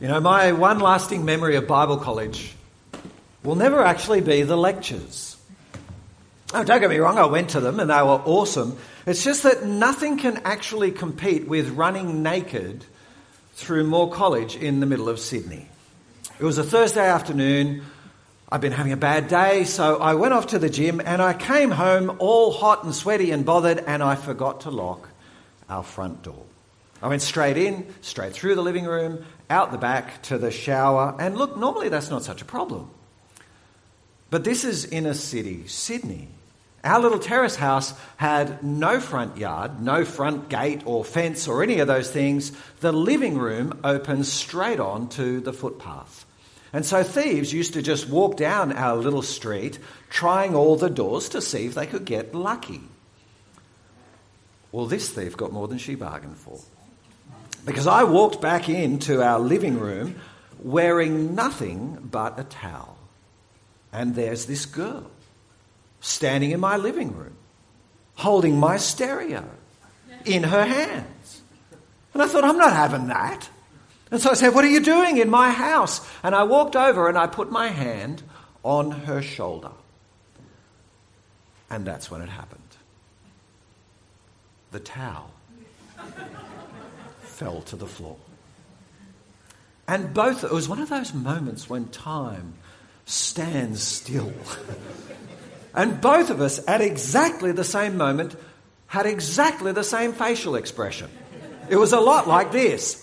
You know, my one lasting memory of Bible college will never actually be the lectures. Oh, don't get me wrong, I went to them and they were awesome. It's just that nothing can actually compete with running naked through Moore College in the middle of Sydney. It was a Thursday afternoon. I'd been having a bad day, so I went off to the gym and I came home all hot and sweaty and bothered, and I forgot to lock our front door. I went straight in, straight through the living room, out the back to the shower, and look, normally that's not such a problem. But this is inner city Sydney. Our little terrace house had no front yard, no front gate or fence or any of those things. The living room opens straight on to the footpath. And so thieves used to just walk down our little street, trying all the doors to see if they could get lucky. Well, this thief got more than she bargained for. Because I walked back into our living room wearing nothing but a towel. And there's this girl standing in my living room, holding my stereo in her hands. And I thought, I'm not having that. And so I said, what are you doing in my house? And I walked over and I put my hand on her shoulder. And that's when it happened. The towel fell to the floor. And it was one of those moments when time stands still. And both of us, at exactly the same moment, had exactly the same facial expression. It was a lot like this.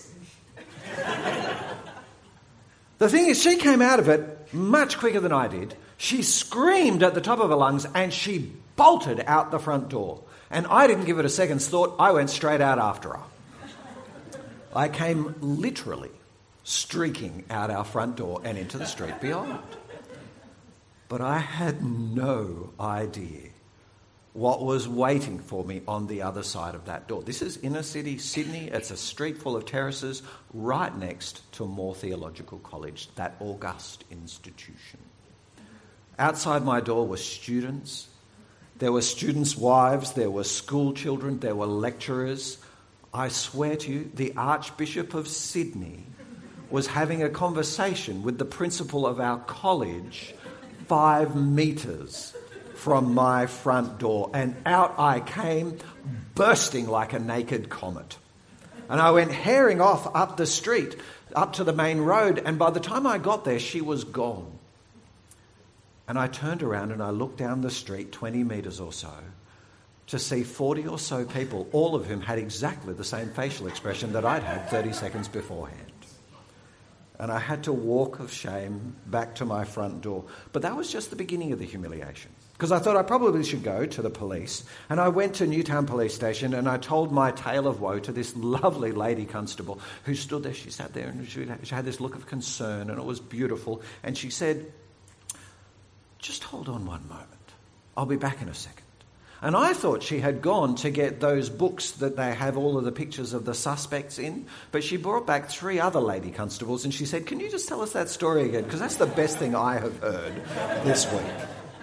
The thing is, she came out of it much quicker than I did. She screamed at the top of her lungs and she bolted out the front door. And I didn't give it a second's thought. I went straight out after her. I came literally streaking out our front door and into the street beyond. But I had no idea what was waiting for me on the other side of that door. This is inner city Sydney. It's a street full of terraces right next to Moore Theological College, that august institution. Outside my door were students. There were students' wives. There were school children. There were lecturers. I swear to you, the Archbishop of Sydney was having a conversation with the principal of our college 5 metres from my front door, and out I came, bursting like a naked comet. And I went herring off up the street, up to the main road, and by the time I got there, she was gone. And I turned around and I looked down the street 20 metres or so to see 40 or so people, all of whom had exactly the same facial expression that I'd had 30 seconds beforehand. And I had to walk of shame back to my front door. But that was just the beginning of the humiliation. Because I thought I probably should go to the police. And I went to Newtown Police Station and I told my tale of woe to this lovely lady constable who stood there. She sat there and she had this look of concern and it was beautiful. And she said, just hold on one moment. I'll be back in a second. And I thought she had gone to get those books that they have all of the pictures of the suspects in. But she brought back 3 other lady constables and she said, can you just tell us that story again? Because that's the best thing I have heard this week.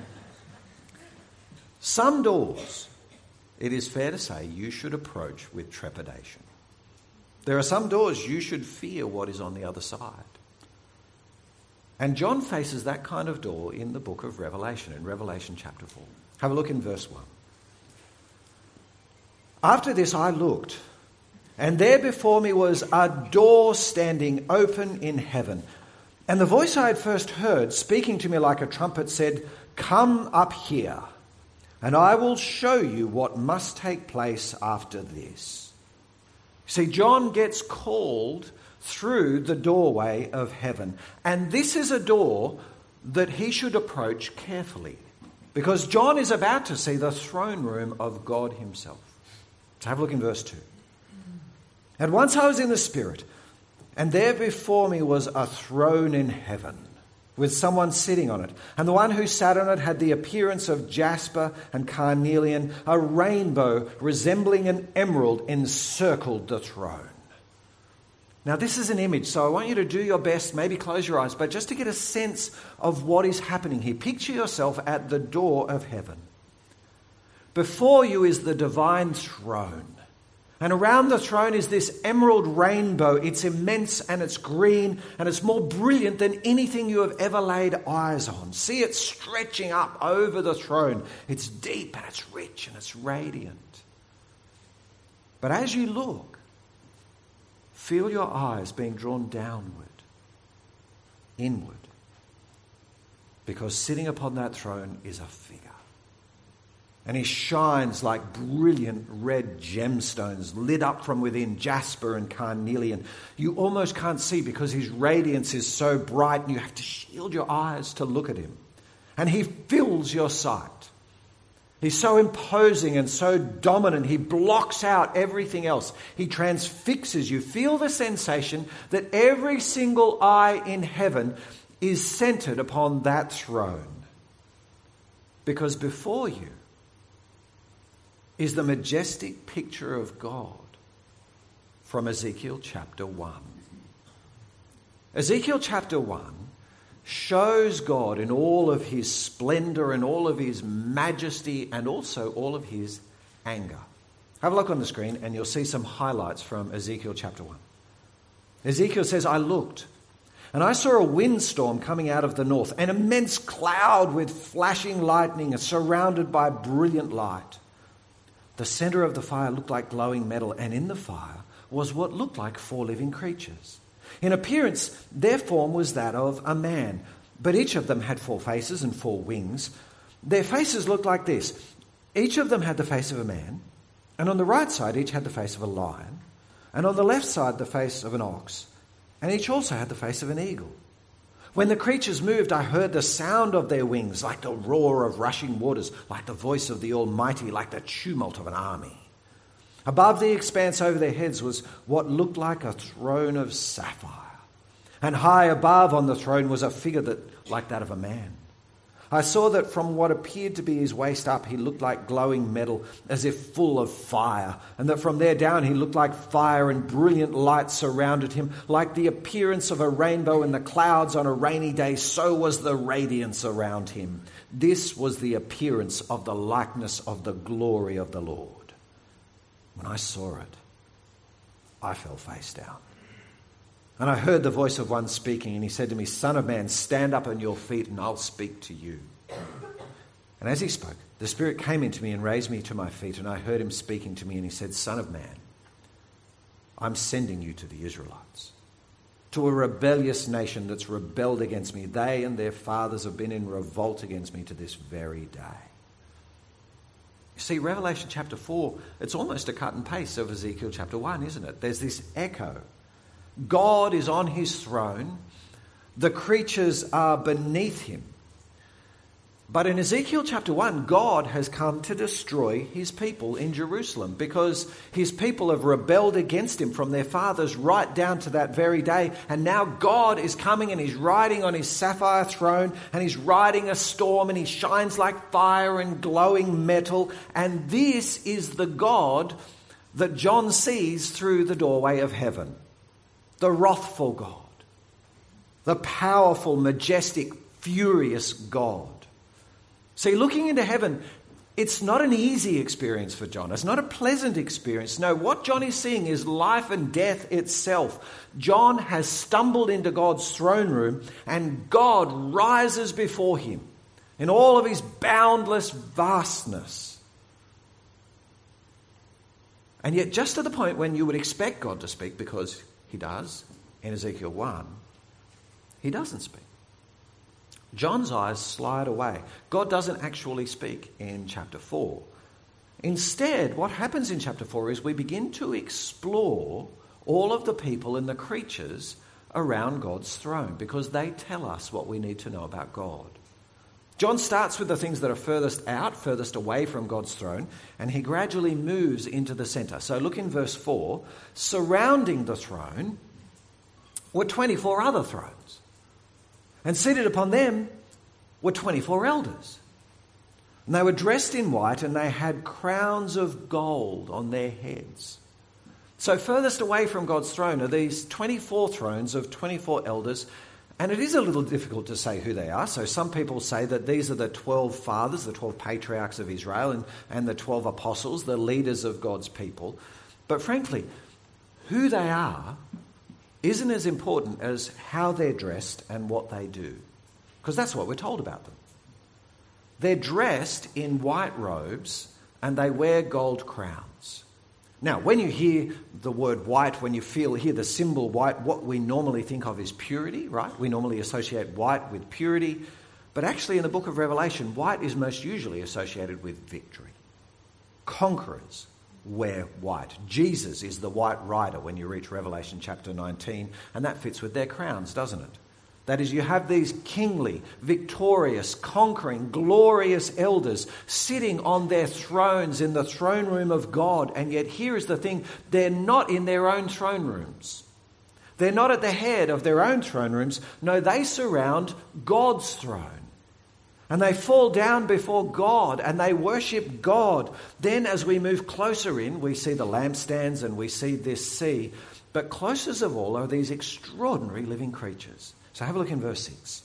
Some doors, it is fair to say, you should approach with trepidation. There are some doors you should fear what is on the other side. And John faces that kind of door in the book of Revelation, in Revelation chapter 4. Have a look in verse 1. After this I looked, and there before me was a door standing open in heaven. And the voice I had first heard, speaking to me like a trumpet, said, come up here, and I will show you what must take place after this. See, John gets called through the doorway of heaven. And this is a door that he should approach carefully, because John is about to see the throne room of God himself. So have a look in verse 2. At once I was in the Spirit, and there before me was a throne in heaven, with someone sitting on it. And the one who sat on it had the appearance of jasper and carnelian. A rainbow resembling an emerald encircled the throne. Now this is an image, so I want you to do your best, maybe close your eyes, but just to get a sense of what is happening here. Picture yourself at the door of heaven. Before you is the divine throne. And around the throne is this emerald rainbow. It's immense and it's green and it's more brilliant than anything you have ever laid eyes on. See it stretching up over the throne. It's deep and it's rich and it's radiant. But as you look, feel your eyes being drawn downward, inward. Because sitting upon that throne is a figure. And he shines like brilliant red gemstones lit up from within, jasper and carnelian. You almost can't see because his radiance is so bright and you have to shield your eyes to look at him. And he fills your sight. He's so imposing and so dominant. He blocks out everything else. He transfixes you. Feel the sensation that every single eye in heaven is centered upon that throne. Because before you is the majestic picture of God from Ezekiel chapter 1. Ezekiel chapter 1 shows God in all of his splendor and all of his majesty and also all of his anger. Have a look on the screen and you'll see some highlights from Ezekiel chapter 1. Ezekiel says, I looked and I saw a windstorm coming out of the north, an immense cloud with flashing lightning surrounded by brilliant light. The center of the fire looked like glowing metal, and in the fire was what looked like 4 living creatures. In appearance, their form was that of a man, but each of them had 4 faces and 4 wings. Their faces looked like this. Each of them had the face of a man, and on the right side each had the face of a lion, and on the left side the face of an ox, and each also had the face of an eagle. When the creatures moved, I heard the sound of their wings, like the roar of rushing waters, like the voice of the Almighty, like the tumult of an army. Above the expanse over their heads was what looked like a throne of sapphire. And high above on the throne was a figure like that of a man. I saw that from what appeared to be his waist up, he looked like glowing metal, as if full of fire, and that from there down he looked like fire, and brilliant light surrounded him. Like the appearance of a rainbow in the clouds on a rainy day, so was the radiance around him. This was the appearance of the likeness of the glory of the Lord. When I saw it, I fell face down. And I heard the voice of one speaking, and he said to me, Son of man, stand up on your feet, and I'll speak to you. And as he spoke, the Spirit came into me and raised me to my feet, and I heard him speaking to me, and he said, Son of man, I'm sending you to the Israelites, to a rebellious nation that's rebelled against me. They and their fathers have been in revolt against me to this very day. You see, Revelation chapter 4, it's almost a cut and paste of Ezekiel chapter 1, isn't it? There's this echo. God is on his throne. The creatures are beneath him. But in Ezekiel chapter 1, God has come to destroy his people in Jerusalem because his people have rebelled against him from their fathers right down to that very day. And now God is coming and he's riding on his sapphire throne and he's riding a storm and he shines like fire and glowing metal. And this is the God that John sees through the doorway of heaven. The wrathful God, the powerful, majestic, furious God. See, looking into heaven, it's not an easy experience for John. It's not a pleasant experience. No, what John is seeing is life and death itself. John has stumbled into God's throne room and God rises before him in all of his boundless vastness. And yet just to the point when you would expect God to speak, because he does, in Ezekiel 1, he doesn't speak. John's eyes slide away. God doesn't actually speak in chapter 4. Instead, what happens in chapter 4 is we begin to explore all of the people and the creatures around God's throne because they tell us what we need to know about God. John starts with the things that are furthest out, furthest away from God's throne, and he gradually moves into the center. So look in verse 4. Surrounding the throne were 24 other thrones, and seated upon them were 24 elders. And they were dressed in white, and they had crowns of gold on their heads. So furthest away from God's throne are these 24 thrones of 24 elders. And it is a little difficult to say who they are. So some people say that these are the 12 fathers, the 12 patriarchs of Israel and the 12 apostles, the leaders of God's people. But frankly, who they are isn't as important as how they're dressed and what they do. Because that's what we're told about them. They're dressed in white robes and they wear gold crowns. Now, when you hear the word white, when you hear the symbol white, what we normally think of is purity, right? We normally associate white with purity. But actually in the book of Revelation, white is most usually associated with victory. Conquerors wear white. Jesus is the white rider when you reach Revelation chapter 19, and that fits with their crowns, doesn't it? That is, you have these kingly, victorious, conquering, glorious elders sitting on their thrones in the throne room of God. And yet here is the thing, they're not in their own throne rooms. They're not at the head of their own throne rooms. No, they surround God's throne. And they fall down before God and they worship God. Then as we move closer in, we see the lampstands and we see this sea. But closest of all are these extraordinary living creatures. So have a look in verse 6.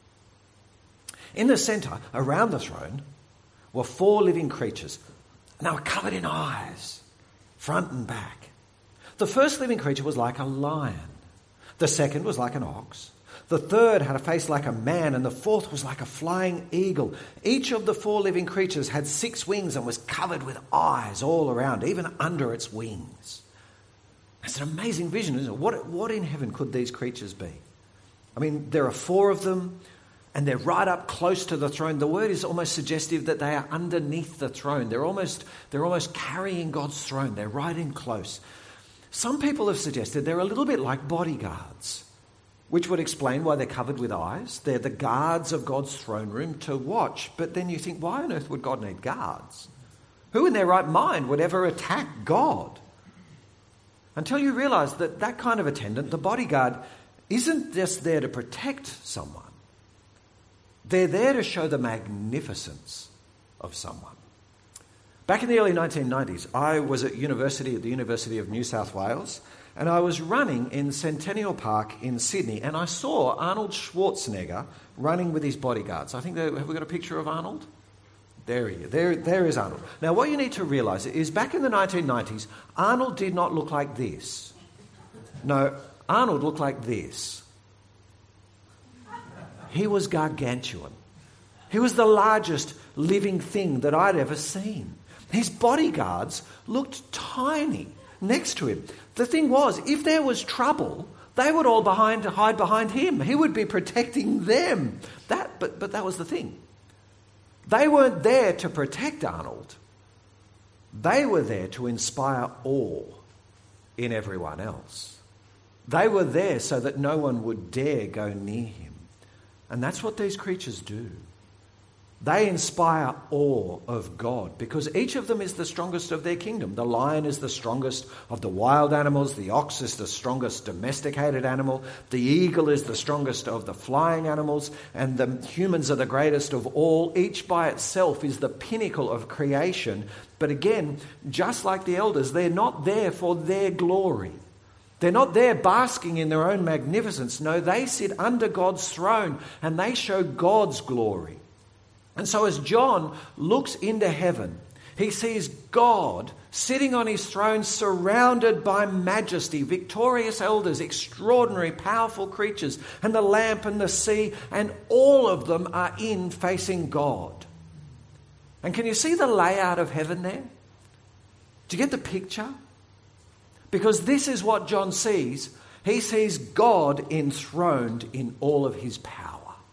In the centre, around the throne, were 4 living creatures. And they were covered in eyes, front and back. The first living creature was like a lion. The second was like an ox. The third had a face like a man, and the fourth was like a flying eagle. Each of the 4 living creatures had 6 wings and was covered with eyes all around, even under its wings. That's an amazing vision, isn't it? What in heaven could these creatures be? I mean, there are 4 of them, and they're right up close to the throne. The word is almost suggestive that they are underneath the throne. They're almost carrying God's throne. They're right in close. Some people have suggested they're a little bit like bodyguards, which would explain why they're covered with eyes. They're the guards of God's throne room to watch. But then you think, why on earth would God need guards? Who in their right mind would ever attack God? Until you realise that that kind of attendant, the bodyguard, isn't just there to protect someone. They're there to show the magnificence of someone. Back in the early 1990s, I was at the University of New South Wales, and I was running in Centennial Park in Sydney, and I saw Arnold Schwarzenegger running with his bodyguards. I think, have we got a picture of Arnold? There he is. There is Arnold. Now, what you need to realise is back in the 1990s, Arnold did not look like this. No, Arnold looked like this. He was gargantuan. He was the largest living thing that I'd ever seen. His bodyguards looked tiny next to him. The thing was, if there was trouble, they would all hide behind him. He would be protecting them. But that was the thing. They weren't there to protect Arnold. They were there to inspire awe in everyone else. They were there so that no one would dare go near him. And that's what these creatures do. They inspire awe of God because each of them is the strongest of their kingdom. The lion is the strongest of the wild animals. The ox is the strongest domesticated animal. The eagle is the strongest of the flying animals. And the humans are the greatest of all. Each by itself is the pinnacle of creation. But again, just like the elders, they're not there for their glory. They're not there basking in their own magnificence. No, they sit under God's throne and they show God's glory. And so as John looks into heaven, he sees God sitting on his throne surrounded by majesty, victorious elders, extraordinary, powerful creatures, and the lamp and the sea, and all of them are in facing God. And can you see the layout of heaven there? Do you get the picture? Because this is what John sees. He sees God enthroned in all of his power.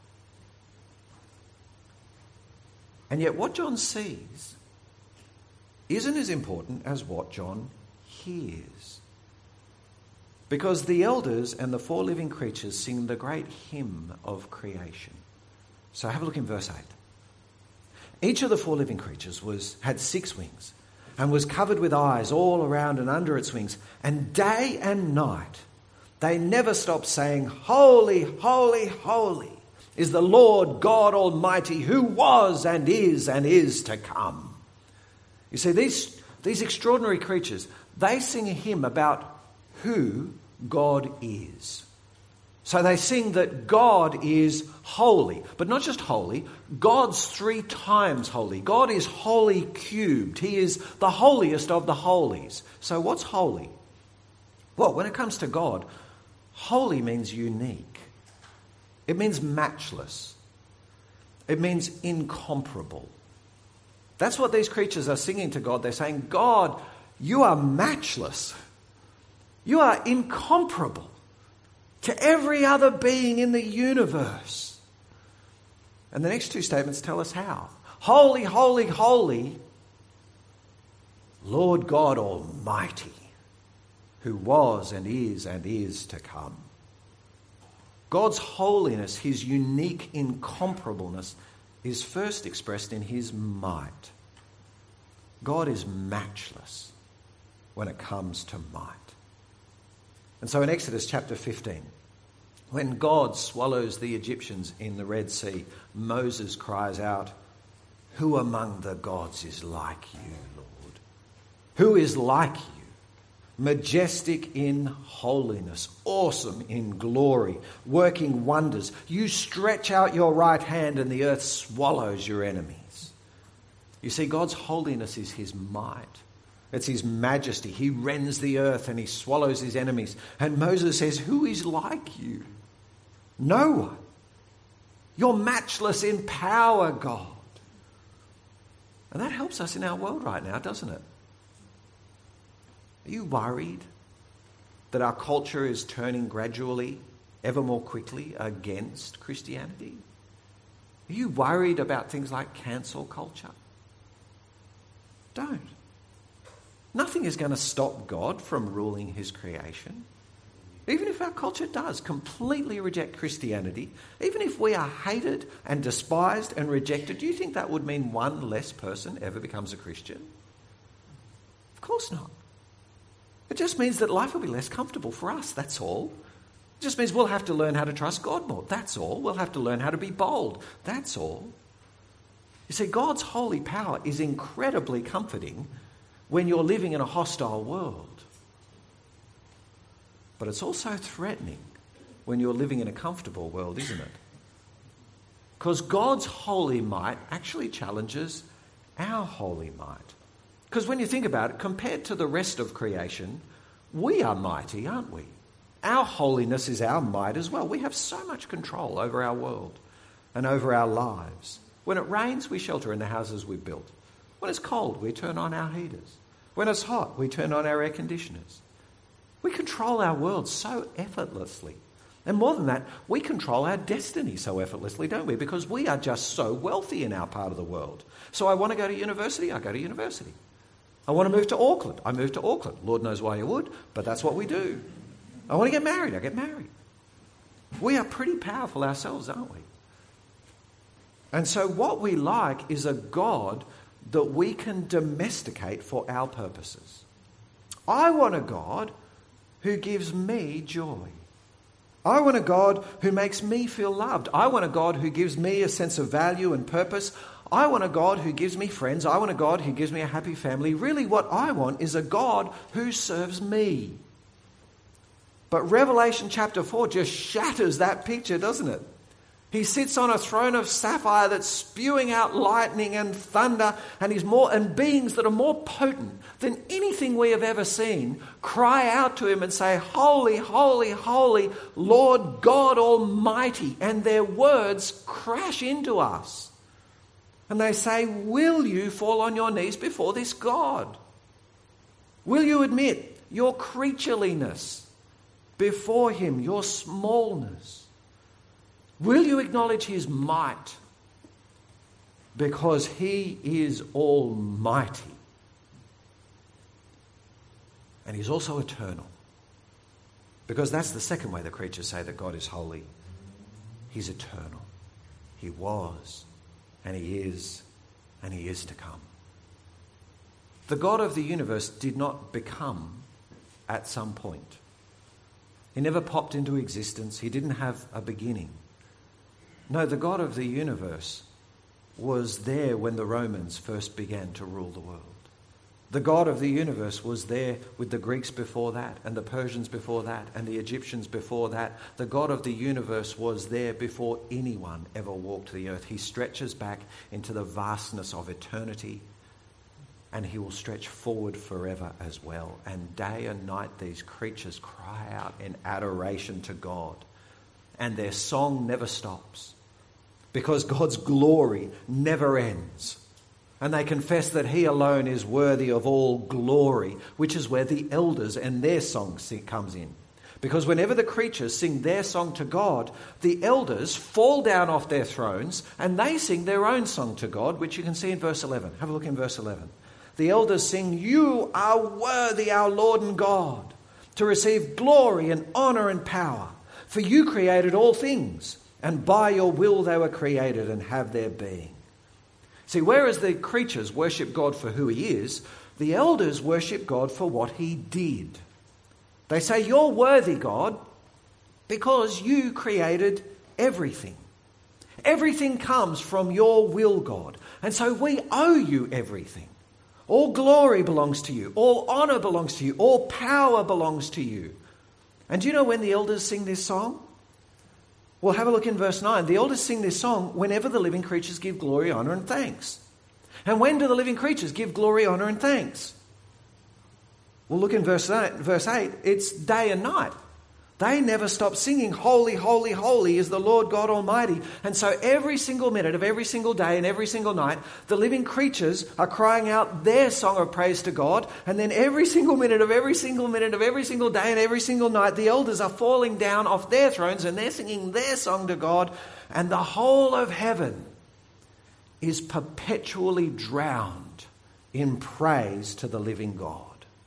And yet what John sees isn't as important as what John hears. Because the elders and the 4 living creatures sing the great hymn of creation. So have a look in verse 8. Each of the 4 living creatures had 6 wings and was covered with eyes all around and under its wings. And day and night they never stopped saying, "Holy, holy, holy is the Lord God Almighty, who was and is to come." You see, these extraordinary creatures, they sing a hymn about who God is. So they sing that God is holy, but not just holy, God's 3 times holy. God is holy cubed. He is the holiest of the holies. So what's holy? Well, when it comes to God, holy means unique. It means matchless. It means incomparable. That's what these creatures are singing to God. They're saying, God, you are matchless. You are incomparable to every other being in the universe. And the next 2 statements tell us how. Holy, holy, holy, Lord God Almighty, who was and is to come. God's holiness, his unique incomparableness, is first expressed in his might. God is matchless when it comes to might. And so in Exodus chapter 15, when God swallows the Egyptians in the Red Sea, Moses cries out, "Who among the gods is like you, Lord? Who is like you? Majestic in holiness, awesome in glory, working wonders. You stretch out your right hand and the earth swallows your enemies." You see, God's holiness is his might. It's his majesty. He rends the earth and he swallows his enemies. And Moses says, "Who is like you? No one. You're matchless in power, God." And that helps us in our world right now, doesn't it? Are you worried that our culture is turning gradually, ever more quickly, against Christianity? Are you worried about things like cancel culture? Don't. Nothing is going to stop God from ruling his creation. Even if our culture does completely reject Christianity, even if we are hated and despised and rejected, do you think that would mean one less person ever becomes a Christian? Of course not. It just means that life will be less comfortable for us, that's all. It just means we'll have to learn how to trust God more, that's all. We'll have to learn how to be bold, that's all. You see, God's holy power is incredibly comforting when you're living in a hostile world. But it's also threatening when you're living in a comfortable world, isn't it? Because God's holy might actually challenges our holy might. Because when you think about it, compared to the rest of creation, we are mighty, aren't we? Our holiness is our might as well. We have so much control over our world and over our lives. When it rains, we shelter in the houses we've built. When it's cold, we turn on our heaters. When it's hot, we turn on our air conditioners. We control our world so effortlessly. And more than that, we control our destiny so effortlessly, don't we? Because we are just so wealthy in our part of the world. So I want to go to university, I go to university. I want to move to Auckland, I move to Auckland. Lord knows why you would, but that's what we do. I want to get married, I get married. We are pretty powerful ourselves, aren't we? And so what we like is a God that we can domesticate for our purposes. I want a God who gives me joy. I want a God who makes me feel loved. I want a God who gives me a sense of value and purpose. I want a God who gives me friends. I want a God who gives me a happy family. Really, what I want is a God who serves me. But Revelation chapter 4 just shatters that picture, doesn't it? He sits on a throne of sapphire that's spewing out lightning and thunder, and beings that are more potent than anything we have ever seen cry out to him and say, "Holy, holy, holy, Lord God Almighty." And their words crash into us. And they say, will you fall on your knees before this God? Will you admit your creatureliness before him, your smallness? Will you acknowledge his might? Because he is almighty. And he's also eternal. Because that's the second way the creatures say that God is holy. He's eternal. He was, and he is to come. The God of the universe did not become at some point. He never popped into existence. He didn't have a beginning. No, the God of the universe was there when the Romans first began to rule the world. The God of the universe was there with the Greeks before that, and the Persians before that, and the Egyptians before that. The God of the universe was there before anyone ever walked the earth. He stretches back into the vastness of eternity, and he will stretch forward forever as well. And day and night these creatures cry out in adoration to God, and their song never stops, because God's glory never ends. And they confess that he alone is worthy of all glory, which is where the elders and their song comes in. Because whenever the creatures sing their song to God, the elders fall down off their thrones and they sing their own song to God, which you can see in verse 11. Have a look in verse 11. The elders sing, "You are worthy, our Lord and God, to receive glory and honor and power. For you created all things, and by your will they were created and have their being." See, whereas the creatures worship God for who he is, the elders worship God for what he did. They say, "You're worthy, God, because you created everything. Everything comes from your will, God. And so we owe you everything. All glory belongs to you. All honor belongs to you. All power belongs to you." And do you know when the elders sing this song? Well, have a look in verse 9. The elders sing this song whenever the living creatures give glory, honor, and thanks. And when do the living creatures give glory, honor, and thanks? Well, look in verse 8. It's day and night. They never stop singing, "Holy, holy, holy is the Lord God Almighty." And so every single minute of every single day and every single night, the living creatures are crying out their song of praise to God. And then every single minute of every single minute of every single day and every single night, the elders are falling down off their thrones and they're singing their song to God. And the whole of heaven is perpetually drowned in praise to the living God.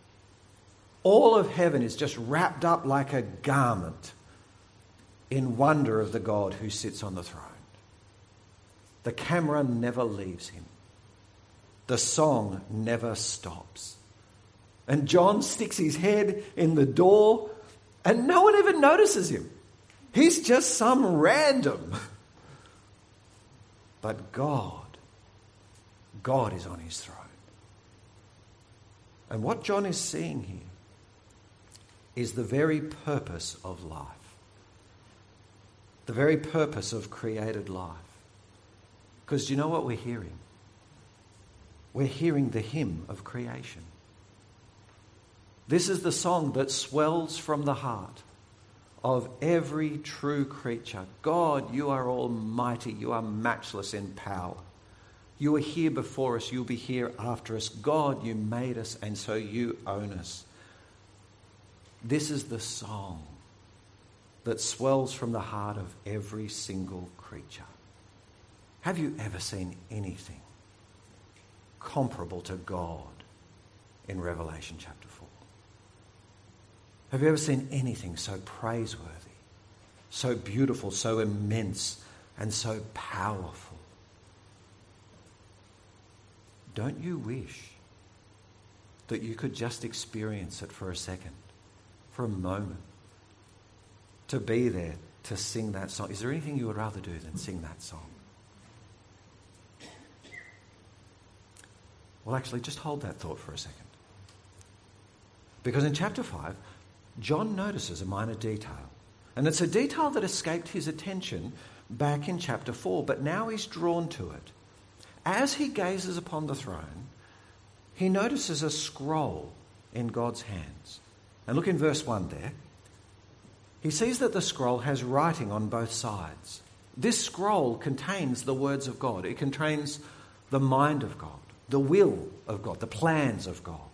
All of heaven is just wrapped up like a garment in wonder of the God who sits on the throne. The camera never leaves him. The song never stops. And John sticks his head in the door and no one ever notices him. He's just some random. But God is on his throne. And what John is seeing here is the very purpose of life. The very purpose of created life. Because do you know what we're hearing? We're hearing the hymn of creation. This is the song that swells from the heart of every true creature. God, you are almighty. You are matchless in power. You are here before us. You'll be here after us. God, you made us, and so you own us. This is the song that swells from the heart of every single creature. Have you ever seen anything comparable to God in Revelation chapter 4? Have you ever seen anything so praiseworthy, so beautiful, so immense, and so powerful? Don't you wish that you could just experience it for a second? For a moment, to be there, to sing that song. Is there anything you would rather do than sing that song? Well, actually, just hold that thought for a second. Because in chapter 5, John notices a minor detail. And it's a detail that escaped his attention back in chapter 4, but now he's drawn to it. As he gazes upon the throne, he notices a scroll in God's hands. And look in verse 1 there. He sees that the scroll has writing on both sides. This scroll contains the words of God. It contains the mind of God, the will of God, the plans of God.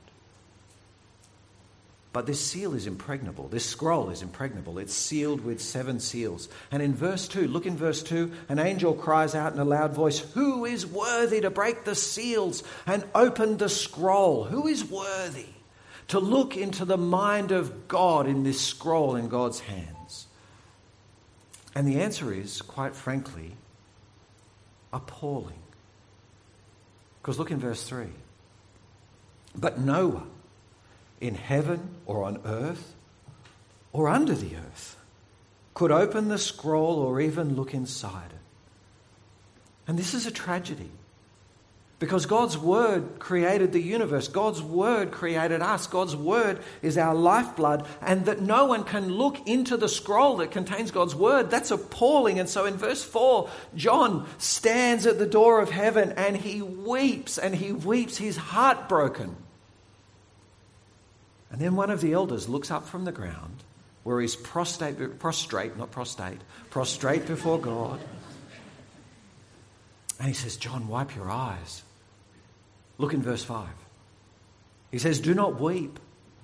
But this seal is impregnable. This scroll is impregnable. It's sealed with 7 seals. And in verse 2, look in verse 2, an angel cries out in a loud voice, "Who is worthy to break the seals and open the scroll?" Who is worthy to look into the mind of God in this scroll in God's hands? And the answer is, quite frankly, appalling. Because look in verse 3. But no one in heaven or on earth or under the earth could open the scroll or even look inside it. And this is a tragedy. Because God's word created the universe. God's word created us. God's word is our lifeblood. And that no one can look into the scroll that contains God's word, that's appalling. And so in verse 4, John stands at the door of heaven and he weeps, he's heartbroken. And then one of the elders looks up from the ground where he's prostrate before God. And he says, John, wipe your eyes. Look in verse 5. He says, do not weep.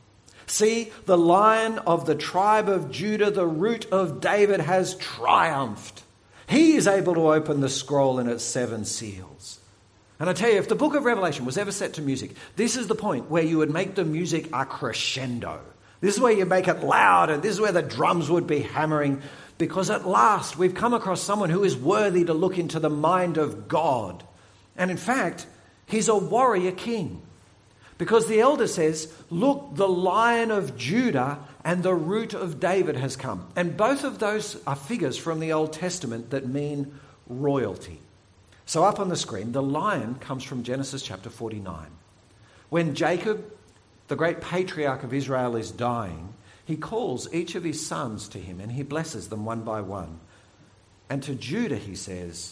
See, the Lion of the tribe of Judah, the Root of David, has triumphed. He is able to open the scroll and its 7 seals. And I tell you, if the book of Revelation was ever set to music, this is the point where you would make the music a crescendo. This is where you make it loud, and this is where the drums would be hammering, because at last we've come across someone who is worthy to look into the mind of God. And in fact, he's a warrior king. Because the elder says, look, the Lion of Judah and the Root of David has come. And both of those are figures from the Old Testament that mean royalty. So up on the screen, the lion comes from Genesis chapter 49. When Jacob, the great patriarch of Israel, is dying, he calls each of his sons to him and he blesses them one by one. And to Judah he says,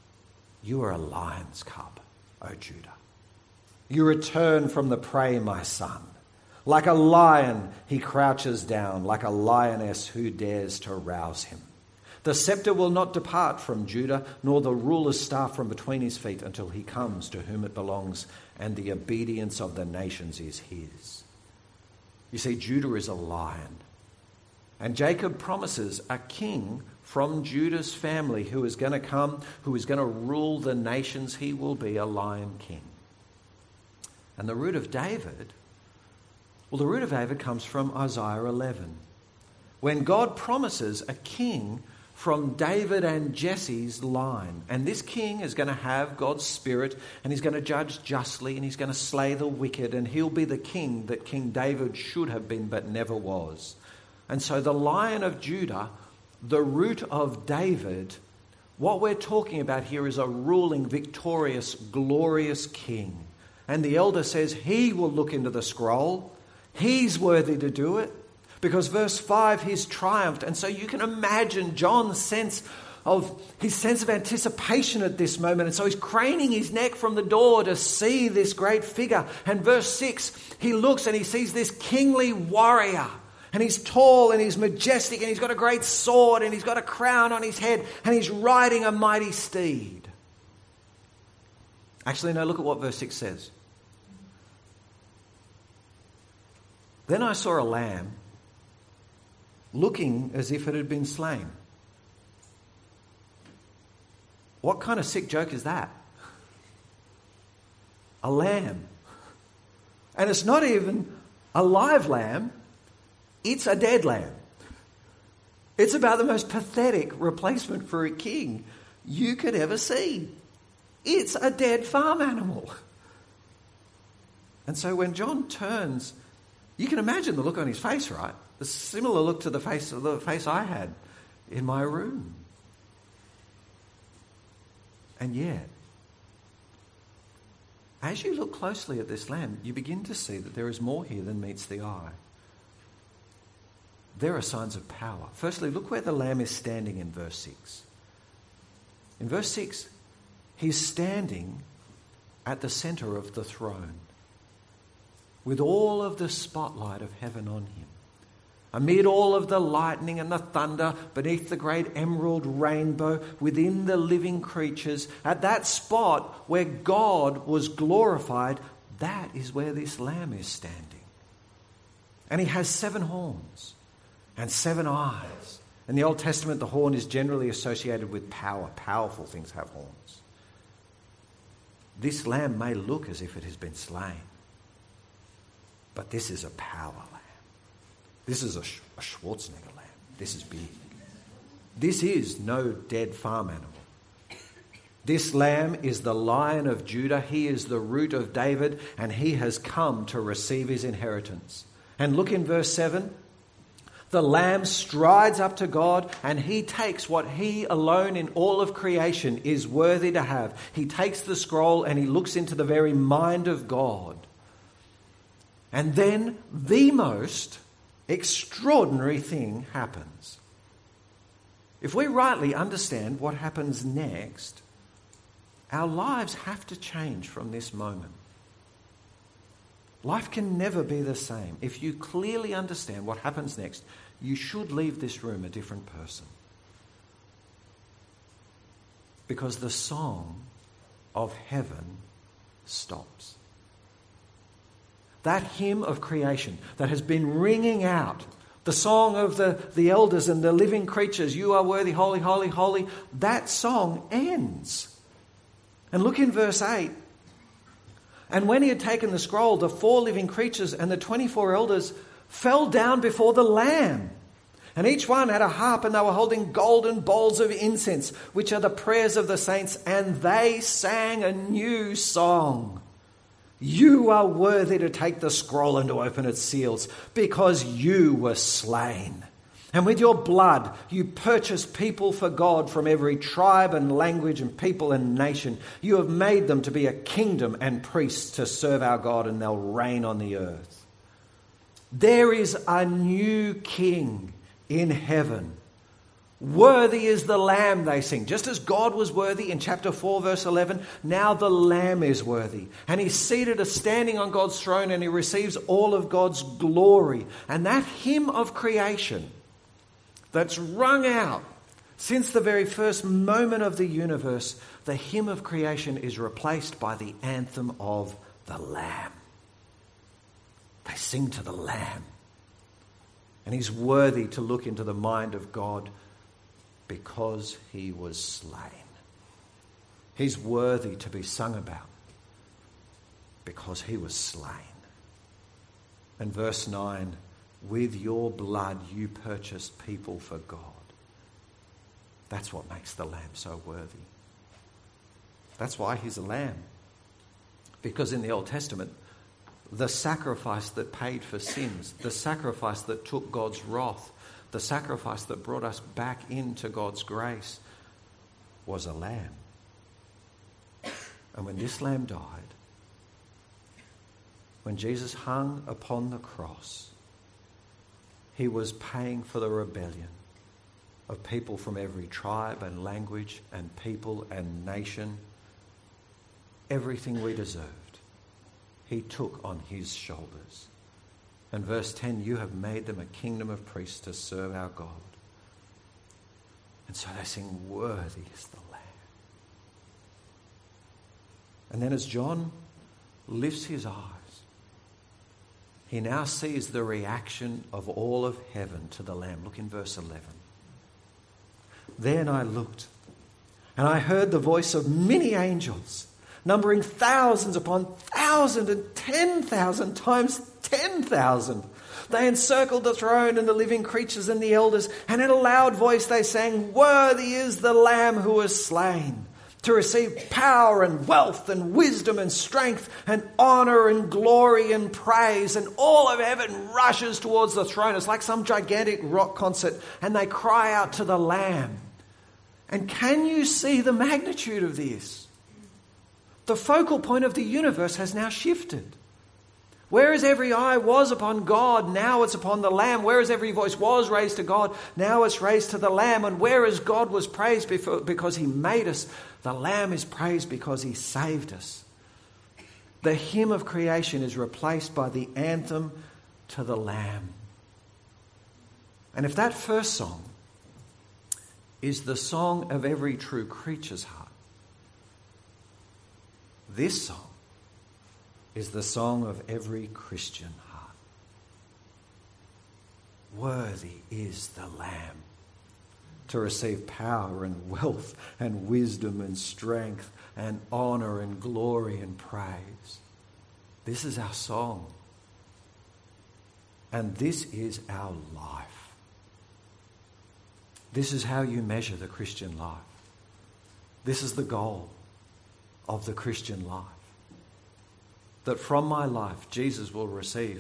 you are a lion's cub, O Judah. You return from the prey, my son. Like a lion he crouches down, like a lioness who dares to rouse him. The scepter will not depart from Judah, nor the ruler's staff from between his feet, until he comes to whom it belongs, and the obedience of the nations is his. You see, Judah is a lion. And Jacob promises a king from Judah's family who is going to come, who is going to rule the nations. He will be a lion king. And the root of David, well, the root of David comes from Isaiah 11. When God promises a king from David and Jesse's line. And this king is going to have God's Spirit, and he's going to judge justly, and he's going to slay the wicked, and he'll be the king that King David should have been but never was. And so the Lion of Judah, the Root of David, what we're talking about here is a ruling, victorious, glorious king. And the elder says he will look into the scroll. He's worthy to do it. Because verse 5, he's triumphed. And so you can imagine John's sense of anticipation at this moment. And so he's craning his neck from the door to see this great figure. And verse 6, he looks and he sees this kingly warrior. And he's tall and he's majestic and he's got a great sword and he's got a crown on his head and he's riding a mighty steed. Actually, no, look at what verse 6 says. Then I saw a lamb looking as if it had been slain. What kind of sick joke is that? A lamb. And it's not even a live lamb, it's a dead lamb. It's about the most pathetic replacement for a king you could ever see. It's a dead farm animal. And so when John turns, you can imagine the look on his face, right? A similar look to the face I had in my room. And yet, as you look closely at this lamb, you begin to see that there is more here than meets the eye. There are signs of power. Firstly, look where the lamb is standing in verse 6. In verse 6, he's standing at the center of the throne with all of the spotlight of heaven on him. Amid all of the lightning and the thunder, beneath the great emerald rainbow, within the living creatures, at that spot where God was glorified, that is where this lamb is standing. And he has 7 horns and 7 eyes. In the Old Testament, the horn is generally associated with power. Powerful things have horns. This lamb may look as if it has been slain, but this is a power lamb. This is a Schwarzenegger lamb. This is big. This is no dead farm animal. This lamb is the Lion of Judah. He is the Root of David, and he has come to receive his inheritance. And look in verse 7. The Lamb strides up to God and he takes what he alone in all of creation is worthy to have. He takes the scroll and he looks into the very mind of God. And then the most extraordinary thing happens. If we rightly understand what happens next, our lives have to change from this moment. Life can never be the same. If you clearly understand what happens next, you should leave this room a different person. Because the song of heaven stops. That hymn of creation that has been ringing out, the song of the elders and the living creatures, you are worthy, holy, holy, holy, that song ends. And look in verse 8. And when he had taken the scroll, the 4 living creatures and the 24 elders fell down before the Lamb. And each one had a harp, and they were holding golden bowls of incense, which are the prayers of the saints. And they sang a new song. You are worthy to take the scroll and to open its seals, because you were slain. And with your blood you purchased people for God from every tribe and language and people and nation. You have made them to be a kingdom and priests to serve our God, and they'll reign on the earth. There is a new king in heaven. Worthy is the Lamb, they sing. Just as God was worthy in chapter 4, verse 11, now the Lamb is worthy. And he's seated as standing on God's throne, and he receives all of God's glory. And that hymn of creation that's rung out since the very first moment of the universe, the hymn of creation is replaced by the anthem of the Lamb. They sing to the Lamb. And he's worthy to look into the mind of God because he was slain. He's worthy to be sung about because he was slain. And verse 9, with your blood you purchased people for God. That's what makes the Lamb so worthy. That's why he's a lamb. Because in the Old Testament, the sacrifice that paid for sins, the sacrifice that took God's wrath, the sacrifice that brought us back into God's grace was a lamb. And when this lamb died, when Jesus hung upon the cross, he was paying for the rebellion of people from every tribe and language and people and nation. Everything we deserved, he took on his shoulders. And verse 10, you have made them a kingdom of priests to serve our God. And so they sing, worthy is the Lamb. And then as John lifts his eyes, he now sees the reaction of all of heaven to the Lamb. Look in verse 11. Then I looked, and I heard the voice of many angels, numbering thousands upon thousands and 10,000 times 10,000. They encircled the throne and the living creatures and the elders, and in a loud voice they sang, worthy is the Lamb who was slain, to receive power and wealth and wisdom and strength and honor and glory and praise. And all of heaven rushes towards the throne. It's like some gigantic rock concert, and they cry out to the Lamb. And can you see the magnitude of this? The focal point of the universe has now shifted. Whereas every eye was upon God, now it's upon the Lamb. Whereas every voice was raised to God, now it's raised to the Lamb. And whereas God was praised because he made us, the Lamb is praised because he saved us. The hymn of creation is replaced by the anthem to the Lamb. And if that first song is the song of every true creature's heart, this song is the song of every Christian heart. Worthy is the Lamb to receive power and wealth and wisdom and strength and honor and glory and praise. This is our song. And this is our life. This is how you measure the Christian life. This is the goal of the Christian life. That from my life, Jesus will receive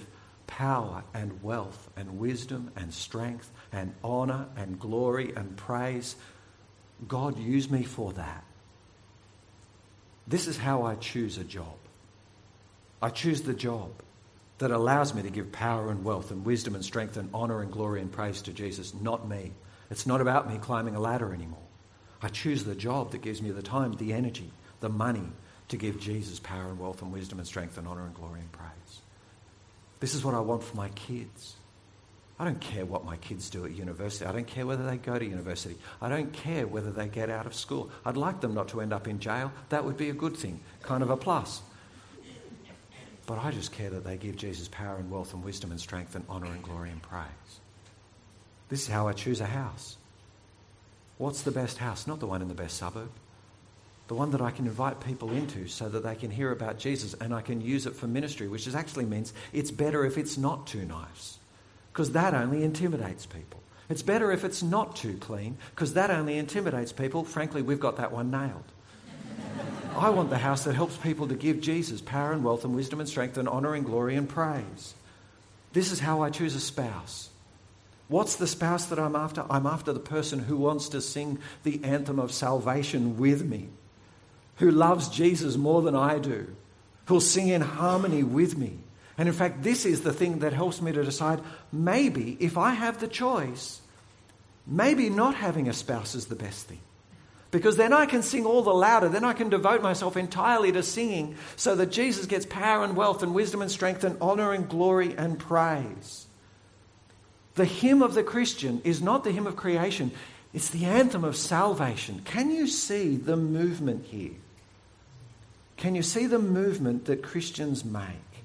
power and wealth and wisdom and strength and honor and glory and praise. God, use me for that. This is how I choose a job. I choose the job that allows me to give power and wealth and wisdom and strength and honor and glory and praise to Jesus, not me. It's not about me climbing a ladder anymore. I choose the job that gives me the time, the energy, the money to give Jesus power and wealth and wisdom and strength and honor and glory and praise. This is what I want for my kids. I don't care what my kids do at university. I don't care whether they go to university. I don't care whether they get out of school. I'd like them not to end up in jail. That would be a good thing, kind of a plus. But I just care that they give Jesus power and wealth and wisdom and strength and honor and glory and praise. This is how I choose a house. What's the best house? Not the one in the best suburb. The one that I can invite people into so that they can hear about Jesus and I can use it for ministry, which actually means it's better if it's not too nice, because that only intimidates people. It's better if it's not too clean, because that only intimidates people. Frankly, we've got that one nailed. I want the house that helps people to give Jesus power and wealth and wisdom and strength and honor and glory and praise. This is how I choose a spouse. What's the spouse that I'm after? I'm after the person who wants to sing the anthem of salvation with me, who loves Jesus more than I do, who'll sing in harmony with me. And in fact, this is the thing that helps me to decide, maybe if I have the choice, maybe not having a spouse is the best thing. Because then I can sing all the louder, then I can devote myself entirely to singing so that Jesus gets power and wealth and wisdom and strength and honor and glory and praise. The hymn of the Christian is not the hymn of creation, it's the anthem of salvation. Can you see the movement here? Can you see the movement that Christians make?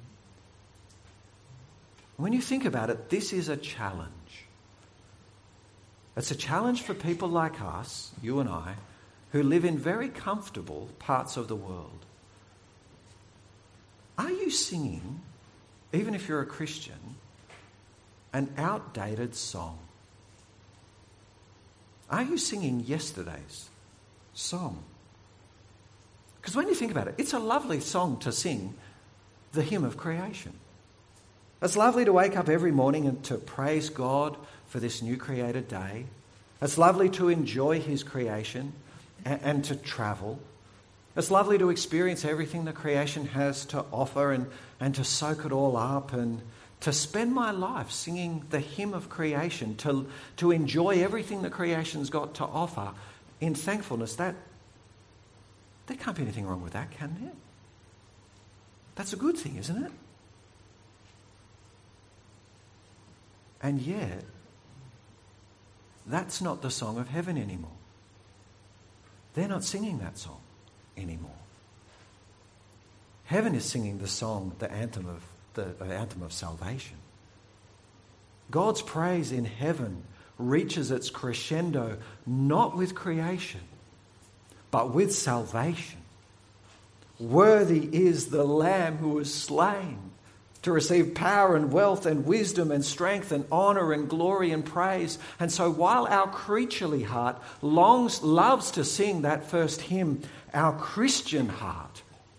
When you think about it, this is a challenge. It's a challenge for people like us, you and I, who live in very comfortable parts of the world. Are you singing, even if you're a Christian, an outdated song? Are you singing yesterday's song? Because when you think about it, it's a lovely song to sing, the hymn of creation. It's lovely to wake up every morning and to praise God for this new created day. It's lovely to enjoy his creation and to travel. It's lovely to experience everything the creation has to offer and to soak it all up and to spend my life singing the hymn of creation, to enjoy everything the creation's got to offer in thankfulness. There can't be anything wrong with that, can there? That's a good thing, isn't it? And yet, that's not the song of heaven anymore. They're not singing that song anymore. Heaven is singing the song, the anthem of salvation. God's praise in heaven reaches its crescendo not with creation, but with salvation. Worthy is the Lamb who was slain to receive power and wealth and wisdom and strength and honor and glory and praise. And so while our creaturely heart loves to sing that first hymn, our Christian heart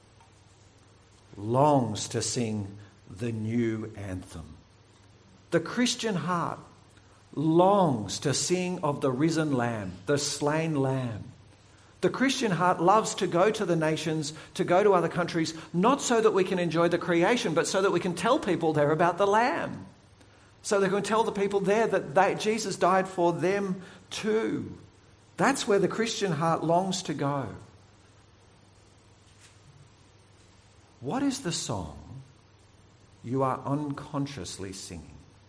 longs to sing the new anthem. The Christian heart longs to sing of the risen Lamb, the slain Lamb. The Christian heart loves to go to the nations, to go to other countries, not so that we can enjoy the creation, but so that we can tell people there about the Lamb. So they can tell the people there that Jesus died for them too. That's where the Christian heart longs to go. What is the song you are unconsciously singing?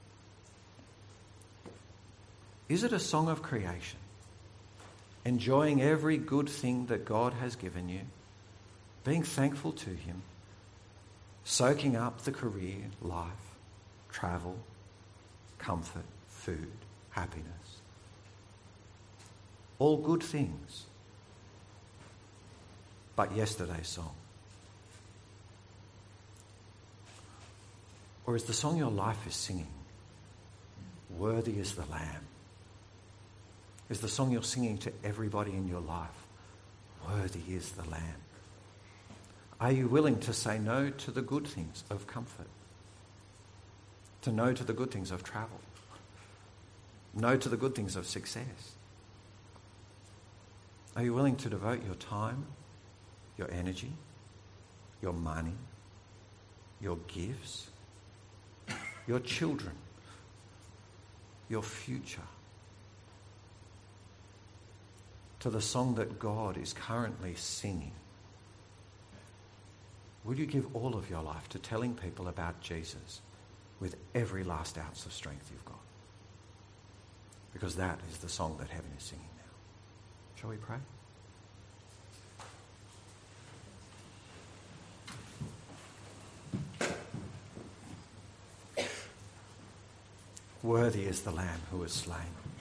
Is it a song of creation? Enjoying every good thing that God has given you, being thankful to him, soaking up the career, life, travel, comfort, food, happiness. All good things, but yesterday's song. Or is the song your life is singing, worthy is the Lamb? Is the song you're singing to everybody in your life, worthy is the Lamb? Are you willing to say no to the good things of comfort? to no to the good things of travel, no to the good things of success? Are you willing to devote your time, your energy, your money, your gifts, your children, your future to the song that God is currently singing? Will you give all of your life to telling people about Jesus with every last ounce of strength you've got? Because that is the song that heaven is singing now. Shall we pray? Worthy is the Lamb who was slain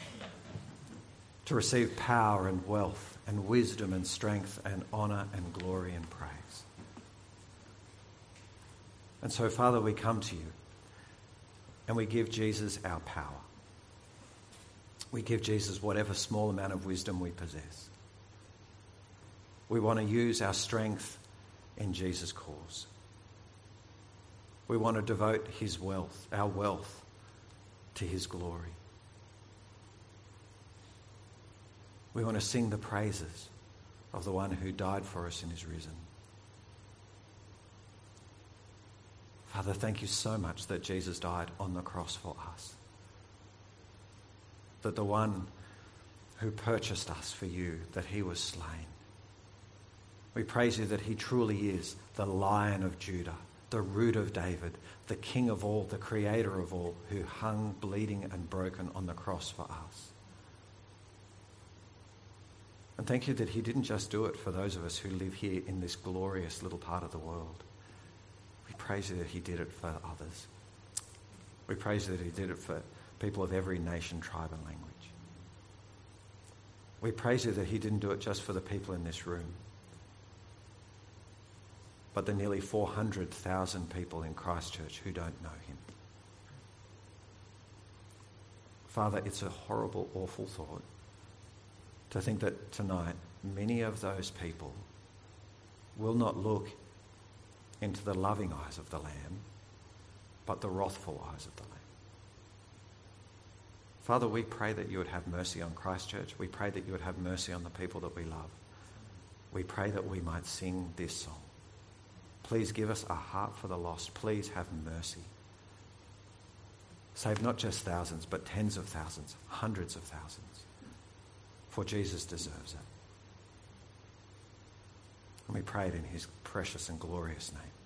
to receive power and wealth and wisdom and strength and honour and glory and praise. And so, Father, we come to you and we give Jesus our power. We give Jesus whatever small amount of wisdom we possess. We want to use our strength in Jesus' cause. We want to devote his wealth, our wealth, to his glory. We want to sing the praises of the one who died for us and is risen. Father, thank you so much that Jesus died on the cross for us. That the one who purchased us for you, that he was slain. We praise you that he truly is the Lion of Judah, the Root of David, the King of all, the Creator of all, who hung bleeding and broken on the cross for us. And thank you that he didn't just do it for those of us who live here in this glorious little part of the world. We praise you that he did it for others. We praise you that he did it for people of every nation, tribe and language. We praise you that he didn't do it just for the people in this room, but the nearly 400,000 people in Christchurch who don't know him. Father, it's a horrible, awful thought to think that tonight many of those people will not look into the loving eyes of the Lamb, but the wrathful eyes of the Lamb. Father, we pray that you would have mercy on Christchurch. We pray that you would have mercy on the people that we love. We pray that we might sing this song. Please give us a heart for the lost. Please have mercy. Save not just thousands, but tens of thousands, hundreds of thousands. For Jesus deserves it. And we pray it in his precious and glorious name.